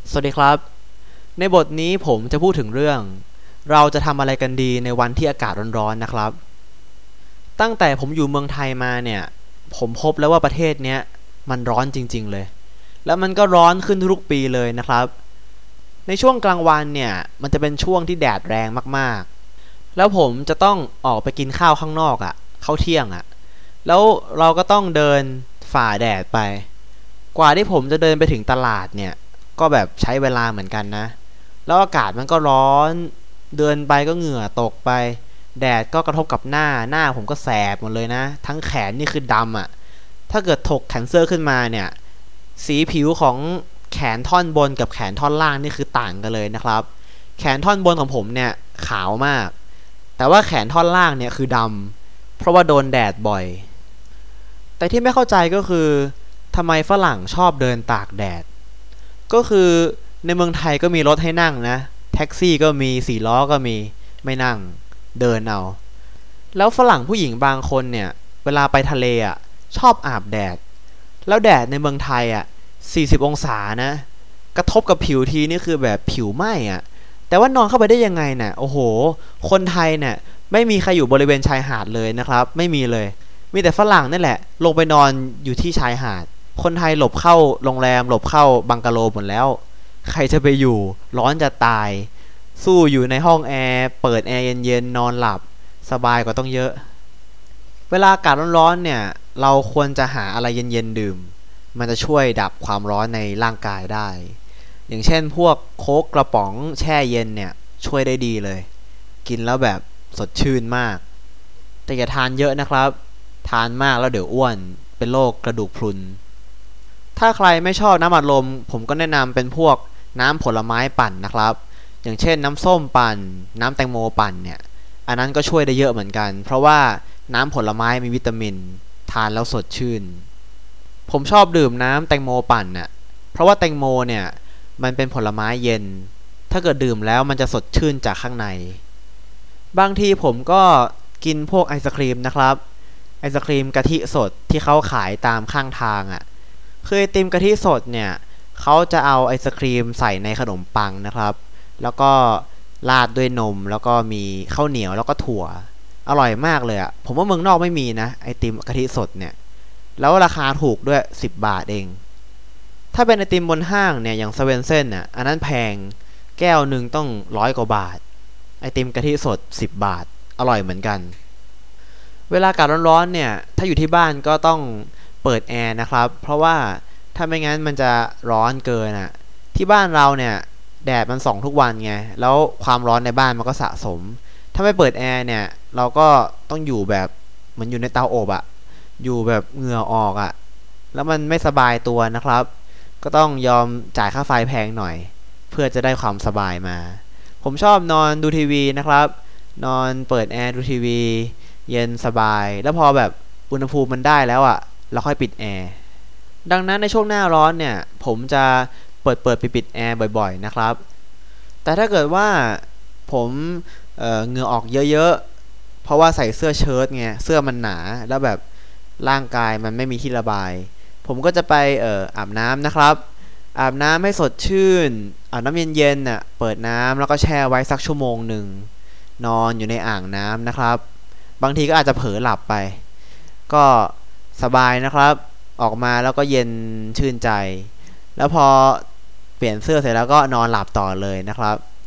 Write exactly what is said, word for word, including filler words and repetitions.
สวัสดีครับในบทนี้ผมจะพูดถึงเรื่องเราจะทำอะไรกันดีในวันที่อากาศร้อนๆนะครับตั้งแต่ผมอยู่เมืองไทยมาเนี่ยผมพบแล้วว่าประเทศเนี้ยมันร้อนจริงๆเลยแล้วมันก็ร้อนขึ้นทุกปีเลยนะครับในช่วงกลางวันเนี่ยมันจะเป็นช่วงที่แดดแรงมากๆแล้วผมจะต้องออกไปกินข้าวข้างนอกอะ่ะข้าวเที่ยงอะ่ะแล้วเราก็ต้องเดินฝ่าแดดไปกว่าที่ผมจะเดินไปถึงตลาดเนี่ยก็แบบใช้เวลาเหมือนกันนะแล้วอากาศมันก็ร้อนเดินไปก็เหงื่อตกไปแดดก็กระทบกับหน้าหน้าผมก็แสบหมดเลยนะทั้งแขนนี่คือดำอ่ะถ้าเกิดถกแขนเสื้อขึ้นมาเนี่ยสีผิวของแขนท่อนบนกับแขนท่อนล่างนี่คือต่างกันเลยนะครับแขนท่อนบนของผมเนี่ยขาวมากแต่ว่าแขนท่อนล่างเนี่ยคือดำเพราะว่าโดนแดดบ่อยแต่ที่ไม่เข้าใจก็คือทำไมฝรั่งชอบเดินตากแดดก็คือในเมืองไทยก็มีรถให้นั่งนะแท็กซี่ก็มีสี่ล้อก็มีไม่นั่งเดินเอาแล้วฝรั่งผู้หญิงบางคนเนี่ยเวลาไปทะเลอ่ะชอบอาบแดดแล้วแดดในเมืองไทยอ่ะสี่สิบองศานะกระทบกับผิวทีนี่คือแบบผิวไหม้อ่ะแต่ว่านอนเข้าไปได้ยังไงน่ะโอ้โหคนไทยเนี่ยไม่มีใครอยู่บริเวณชายหาดเลยนะครับไม่มีเลยมีแต่ฝรั่งนั่นแหละลงไปนอนอยู่ที่ชายหาดคนไทยหลบเข้าโรงแรมหลบเข้าบังกะโลหมดแล้วใครจะไปอยู่ร้อนจะตายสู้อยู่ในห้องแอร์เปิดแอร์เย็นๆนอนหลับสบายกว่าต้องเยอะเวลาอากาศร้อนๆเนี่ยเราควรจะหาอะไรเย็นๆดื่มมันจะช่วยดับความร้อนในร่างกายได้อย่างเช่นพวกโค้กกระป๋องแช่เย็นเนี่ยช่วยได้ดีเลยกินแล้วแบบสดชื่นมากแต่อย่าทานเยอะนะครับทานมากแล้วเดี๋ยวอ้วนเป็นโรคกระดูกพรุนถ้าใครไม่ชอบน้ำอัดลมผมก็แนะนำเป็นพวกน้ำผลไม้ปั่นนะครับอย่างเช่นน้ำส้มปั่นน้ำแตงโมปั่นเนี่ยอันนั้นก็ช่วยได้เยอะเหมือนกันเพราะว่าน้ำผลไม้มีวิตามินทานแล้วสดชื่นผมชอบดื่มน้ำแตงโมปั่นน่ะเพราะว่าแตงโมเนี่ยมันเป็นผลไม้เย็นถ้าเกิดดื่มแล้วมันจะสดชื่นจากข้างในบางทีผมก็กินพวกไอศครีมนะครับไอศครีมกะทิสดที่เขาขายตามข้างทางอ่ะคือไอติมกะทิสดเนี่ยเขาจะเอาไอศครีมใส่ในขนมปังนะครับแล้วก็ราดด้วยนมแล้วก็มีข้าวเหนียวแล้วก็ถั่วอร่อยมากเลยอ่ะผมว่าเมืองนอกไม่มีนะไอติมกะทิสดเนี่ยแล้วราคาถูกด้วยสิบบาทเองถ้าเป็นไอติมบนห้างเนี่ยอย่างเซเว่นเซ่นน่ะอันนั้นแพงแก้วหนึ่งต้องร้อยกว่าบาทไอติมกะทิสดสิบบาทอร่อยเหมือนกันเวลาอากาศร้อนๆเนี่ยถ้าอยู่ที่บ้านก็ต้องเปิดแอร์นะครับเพราะว่าถ้าไม่งั้นมันจะร้อนเกินอ่ะที่บ้านเราเนี่ยแดดมันส่องทุกวันไงแล้วความร้อนในบ้านมันก็สะสมถ้าไม่เปิดแอร์เนี่ยเราก็ต้องอยู่แบบเหมือนอยู่ในเตาอบอ่ะอยู่แบบเหงื่อออกอ่ะแล้วมันไม่สบายตัวนะครับก็ต้องยอมจ่ายค่าไฟแพงหน่อยเพื่อจะได้ความสบายมาผมชอบนอนดูทีวีนะครับนอนเปิดแอร์ดูทีวีเย็นสบายแล้วพอแบบอุณหภูมิมันได้แล้วอ่ะเราค่อยปิดแอร์ดังนั้นในช่วงหน้าร้อนเนี่ยผมจะเปิดเปิดปิดปิดแอร์บ่อยๆนะครับแต่ถ้าเกิดว่าผมเอ่อเหงื่อออกเยอะๆเพราะว่าใส่เสื้อเชิ้ตไงเสื้อมันหนาแล้วแบบร่างกายมันไม่มีที่ระบายผมก็จะไปเอ่ออาบน้ำนะครับอาบน้ำให้สดชื่นอาบน้ำเย็นๆน่ะเปิดน้ำแล้วก็แช่ไว้สักชั่วโมงหนึ่งนอนอยู่ในอ่างน้ำนะครับบางทีก็อาจจะเผลอหลับไปก็สบายนะครับออกมาแล้วก็เย็นชื่นใจแล้วพอเปลี่ยนเสื้อเสร็จแล้วก็นอนหลับต่อเลยนะครับ